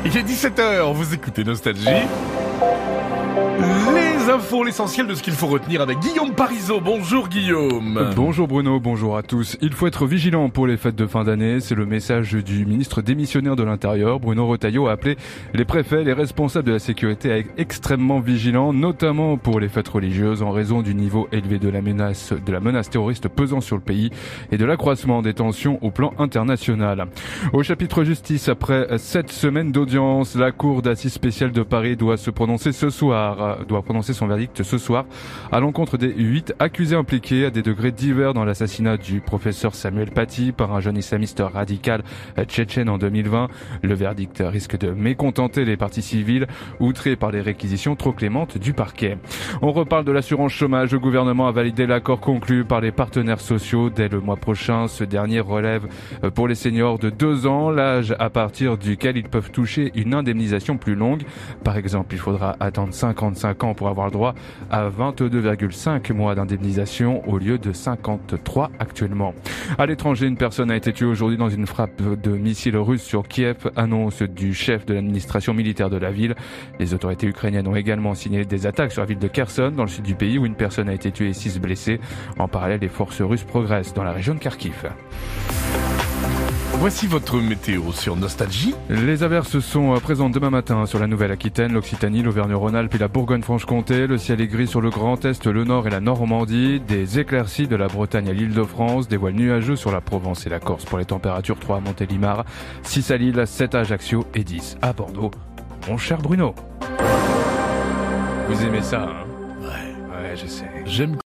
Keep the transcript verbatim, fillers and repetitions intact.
Il est dix-sept heures, vous écoutez Nostalgie. Les infos, l'essentiel de ce qu'il faut retenir avec Guillaume Parisot. Bonjour Guillaume. Bonjour Bruno, bonjour à tous. Il faut être vigilant pour les fêtes de fin d'année. C'est le message du ministre démissionnaire de l'Intérieur. Bruno Retailleau a appelé les préfets, les responsables de la sécurité à être extrêmement vigilants, notamment pour les fêtes religieuses, en raison du niveau élevé de la menace, de la menace terroriste pesant sur le pays et de l'accroissement des tensions au plan international. Au chapitre justice, après sept semaines d'audience, la Cour d'assises spéciale de Paris doit se prononcer ce soir, doit prononcer son verdict ce soir à l'encontre des huit accusés impliqués à des degrés divers dans l'assassinat du professeur Samuel Paty par un jeune islamiste radical tchétchène en deux mille vingt. Le verdict risque de mécontenter les parties civiles, outrées par les réquisitions trop clémentes du parquet. On reparle de l'assurance chômage. Le gouvernement a validé l'accord conclu par les partenaires sociaux dès le mois prochain. Ce dernier relève pour les seniors de deux ans l'âge à partir duquel ils peuvent toucher une indemnisation plus longue. Par exemple, il faudra attendre cinquante-cinq ans pour avoir droit à vingt-deux virgule cinq mois d'indemnisation au lieu de cinquante-trois actuellement. À l'étranger, une personne a été tuée aujourd'hui dans une frappe de missiles russes sur Kiev, annonce du chef de l'administration militaire de la ville. Les autorités ukrainiennes ont également signalé des attaques sur la ville de Kherson, dans le sud du pays, où une personne a été tuée et six blessés. En parallèle, les forces russes progressent dans la région de Kharkiv. Voici votre météo sur Nostalgie. Les averses sont présentes demain matin sur la Nouvelle-Aquitaine, l'Occitanie, l'Auvergne-Rhône-Alpes et la Bourgogne-Franche-Comté. Le ciel est gris sur le Grand Est, le Nord et la Normandie. Des éclaircies de la Bretagne à l'Île-de-France. Des voiles nuageux sur la Provence et la Corse pour les températures. Trois à Montélimar, six à Lille, sept à Ajaccio et dix à Bordeaux. Mon cher Bruno. Vous aimez ça, hein? Ouais, Ouais, je sais. j'aime